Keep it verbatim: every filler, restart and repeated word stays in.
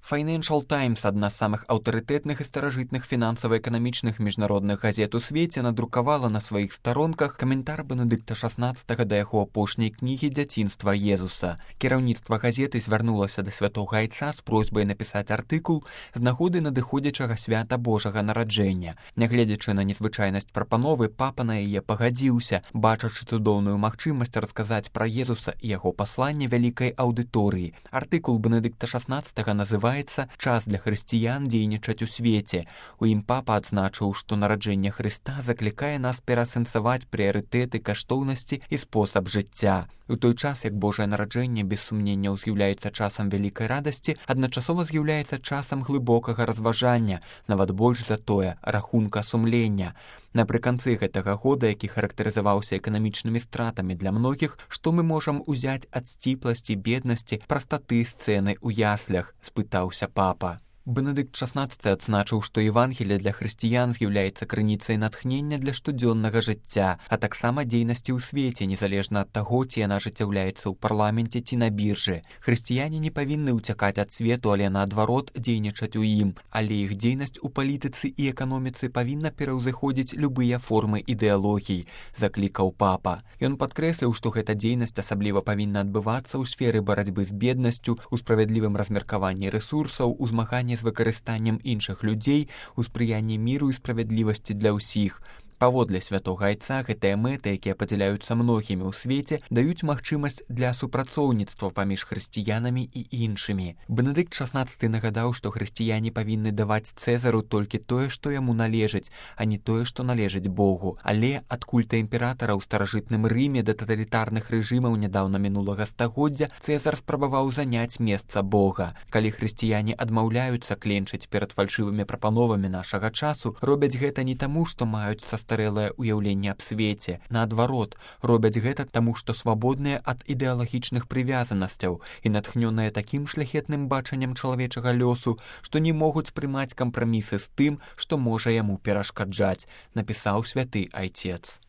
Financial Times, адна з самых аўтарытэтных і старажытных фінансава-эканамічных міжнародных газет у свеце, надрукавала на сваіх старонках каментар Бенедыкта шаснаццатага да яго апошняй кнігі «Дзяцінства Езуса». Кіраўніцтва газеты звярнулася да святога айца з просьбай напісаць артыкул з нагоды надыходзячага свята Божага нараджэння. Нягледзячы на незвычайнасць прапановы, папа на яе пагадзіўся, бачачы цудоўную магчымасць расказаць пра Езуса і яго пасланне вялікай аўдыторыі. Артыкул Бенедыкта шаснаццатага называецца «Час для хрысціян дзейнічаць у свеце». У ім папа адзначыў, што нараджэнне Хрыста заклікае нас пераасэнсаваць прыярытэты, каштоўнасці і спосаб жыцця. У той час, як Божае нараджэнне без сумненняў з'яўляецца часам вялікай радасці, адначасова з'яўляецца часам глыбокага разважання, нават больш за тое, рахунка сумлення. Напрыканцы гэтага года, які характарызаваўся эканамічнымі стратамі для многіх, што мы можам узяць ад сціпласці, беднасці, прастаты сцэны ў яслях, спытаўся папа. Бенедыкт шаснаццаты адзначыў, што Евангелие для хрысціян з'яўляецца крыніцай натхнення для штодзённага жыцця, а таксама дзейнасці ў свеце, незалежна ад таго, ці яна ажыццяўляецца ў парламенце ці на біржы. Хрысціяне не павінны ўцякаць ад свету, але наадварот дзейнічаць у ім, але іх дзейнасць у палітыцы і эканоміцы павінна пераўзыходзіць любыя формы ідэалогій, заклікаў папа. Ён падкрэсліў, што гэта дзейнасць асабліва павінна адбывацца ў сферы барацьбы з беднасцю, у справядлівым размеркаванні рэсурсаў, у змаганні з выкарыстаннем іншых людзей, у спрыянні міру і справядлівасці для ўсіх. Паводле святога айца, гэтыя мэты, якія падзяляюцца многімі ў свеце, даюць магчымасць для супрацоўніцтва паміж хрысціянамі і іншымі. Бенедыкт шаснаццаты нагадаў, што хрысціяне павінны даваць Цэзару толькі тое, што яму належыць, а не тое, што належыць Богу. Але ад культа імператара ў старажытным Рыме да таталітарных рэжымаў нядаўна мінулага стагоддзя Цэзар спрабаваў заняць месца Бога. Калі хрысціяне адмаўляюцца кленчыць перад фальшывымі прапановамі нашага часу, робяць гэта не таму, што маюць са старэлае ўяўленне аб свеце. Наадварот, робяць гэта таму, што свабодныя ад ідэалагічных прывязанасцяў і натхнёныя такім шляхетным бачаннем чалавечага лёсу, што не могуць прымаць кампрамісы з тым, што можа яму перашкаджаць, напісаў святы айцец.